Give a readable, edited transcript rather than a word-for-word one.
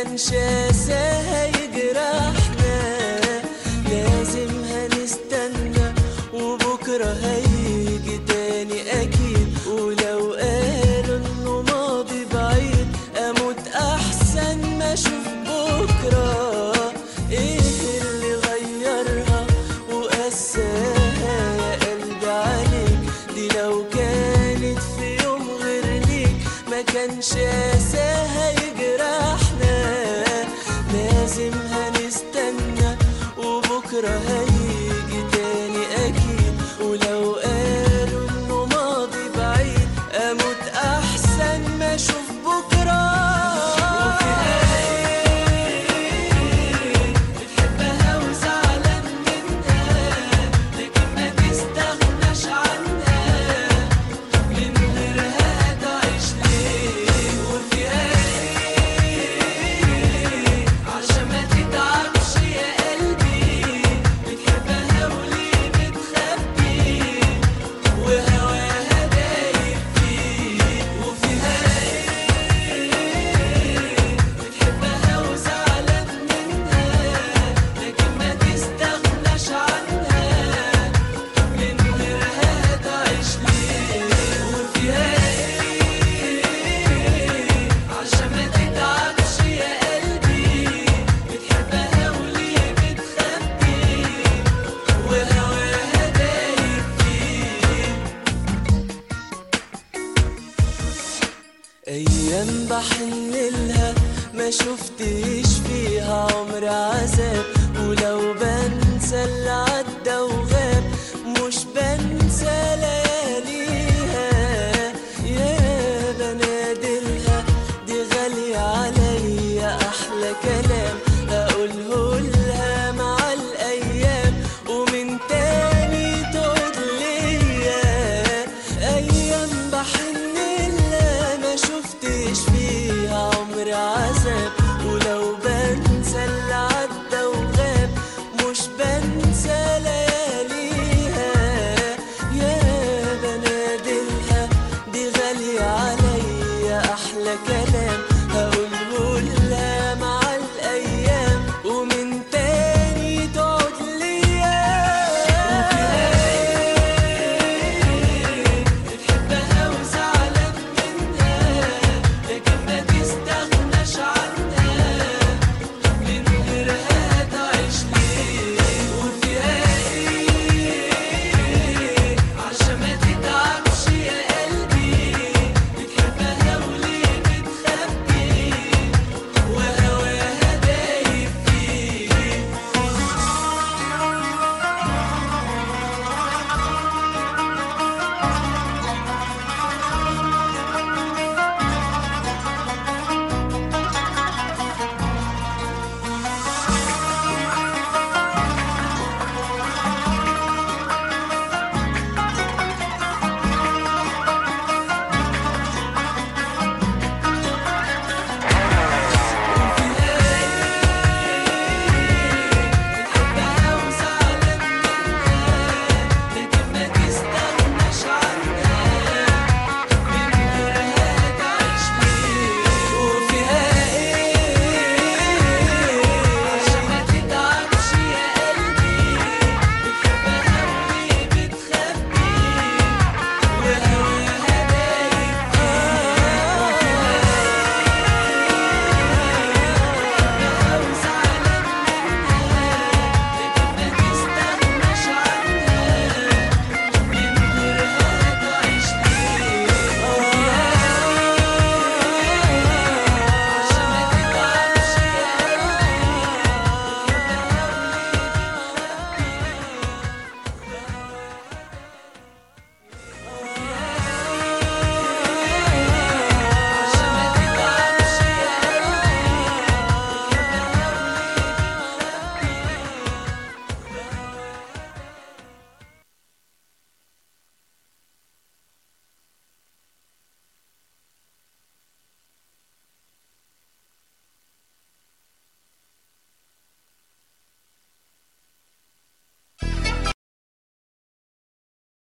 كانش قاساها يجرحنا، لازم هنستنى وبكرة هيجي تاني أكيد. ولو قالوا إنه ماضي بعيد أموت أحسن ما أشوف بكرة. إيه اللي غيرها وقساها يا قلبي عليك؟ دي لو كانت في يوم غير ليك ما كانش قاساها يجرحنا، لازم هنستنى وبكرة هيجي تاني أكيد. ولو قالوا إنه ماضي بعيد أموت أحسن ما أشوف بكرة. بتحبها وزعلان منها لكن ما تستغناش عنها، من غيرها هتعيش ليه؟ وفيها ايه عشان ما تتعبش يا قلبي؟ بتحبها وليه بتخبي وهواها دايب فيك؟ وفيها ايه بتحبها وزعلان منها لكن ما تستغناش عنها، من غيرها هتعيش ليه؟ وفيها ايه عشان ما تتعبش يا قلبي؟ بتحبها وليه بتخبي وهواها دايب فيك. أيام بحنلها ما شفتش فيها عمر عذاب، ولو